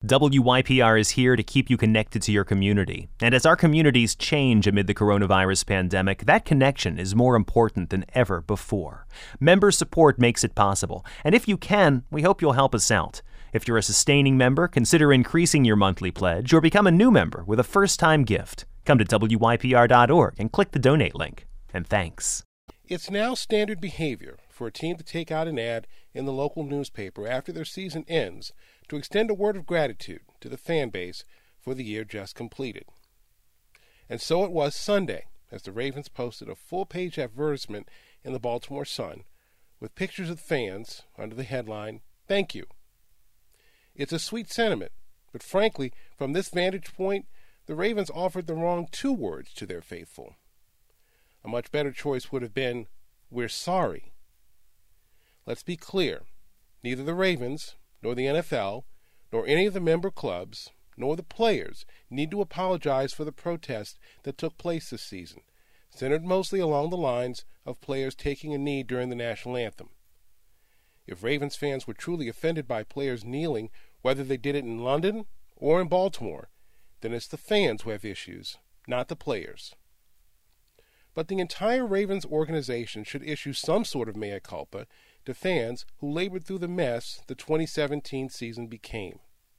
WYPR is here to keep you connected to your community. And as our communities change amid the coronavirus pandemic, that connection is more important than ever before. Member support makes it possible. And if you can, we hope you'll help us out. If you're a sustaining member, consider increasing your monthly pledge or become a new member with a first-time gift. Come to WYPR.org and click the donate link. And thanks. It's now standard behavior for a team to take out an ad in the local newspaper after their season ends to extend a word of gratitude to the fan base for the year just completed. And so it was Sunday, as the Ravens posted a full-page advertisement in the Baltimore Sun with pictures of fans under the headline, "Thank you." It's a sweet sentiment, but frankly, from this vantage point, the Ravens offered the wrong two words to their faithful. A much better choice would have been, "We're sorry." Let's be clear, neither the Ravens, nor the NFL, nor any of the member clubs, nor the players need to apologize for the protests that took place this season, centered mostly along the lines of players taking a knee during the national anthem. If Ravens fans were truly offended by players kneeling, whether they did it in London or in Baltimore, then it's the fans who have issues, not the players. But the entire Ravens organization should issue some sort of mea culpa to fans who labored through the mess the 2017 season became.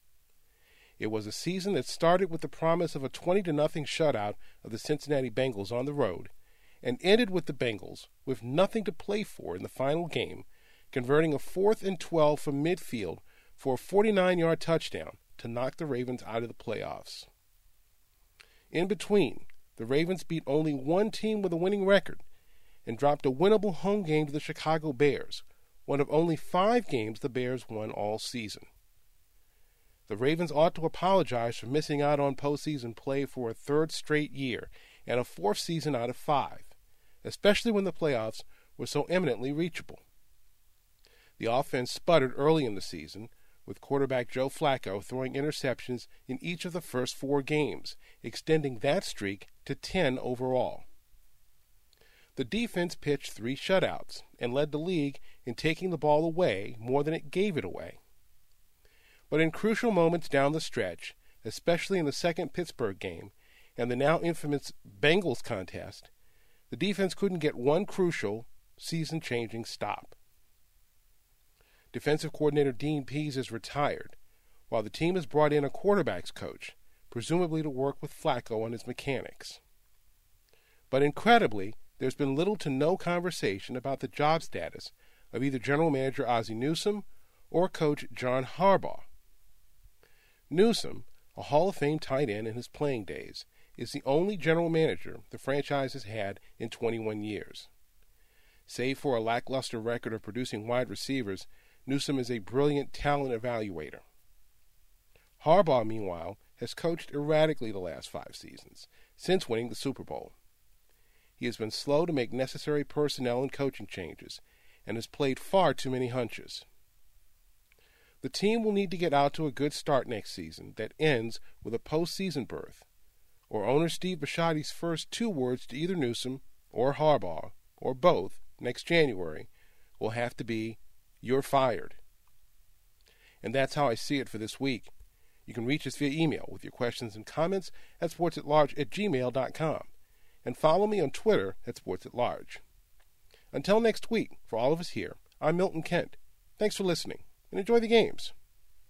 It was a season that started with the promise of a 20-0 shutout of the Cincinnati Bengals on the road and ended with the Bengals, with nothing to play for in the final game, converting a 4th and 12 from midfield for a 49-yard touchdown to knock the Ravens out of the playoffs. In between, the Ravens beat only one team with a winning record and dropped a winnable home game to the Chicago Bears, one of only 5 games the Bears won all season. The Ravens ought to apologize for missing out on postseason play for a 3rd straight year and a 4th season out of 5, especially when the playoffs were so eminently reachable. The offense sputtered early in the season, with quarterback Joe Flacco throwing interceptions in each of the first 4 games, extending that streak to 10 overall. The defense pitched 3 shutouts and led the league in taking the ball away more than it gave it away. But in crucial moments down the stretch, especially in the second Pittsburgh game and the now infamous Bengals contest, the defense couldn't get one crucial, season-changing stop. Defensive coordinator Dean Pease is retired, while the team has brought in a quarterbacks coach, presumably to work with Flacco on his mechanics. But incredibly, there's been little to no conversation about the job status of either general manager Ozzie Newsome or coach John Harbaugh. Newsome, a Hall of Fame tight end in his playing days, is the only general manager the franchise has had in 21 years. Save for a lackluster record of producing wide receivers, Newsome is a brilliant talent evaluator. Harbaugh, meanwhile, has coached erratically the last 5 seasons, since winning the Super Bowl. He has been slow to make necessary personnel and coaching changes, and has played far too many hunches. The team will need to get out to a good start next season that ends with a postseason berth, or owner Steve Bisciotti's first 2 words to either Newsome or Harbaugh, or both, next January, will have to be, "You're fired." And that's how I see it for this week. You can reach us via email with your questions and comments at sportsatlarge@gmail.com, and follow me on Twitter at sportsatlarge. Until next week, for all of us here, I'm Milton Kent. Thanks for listening, and enjoy the games.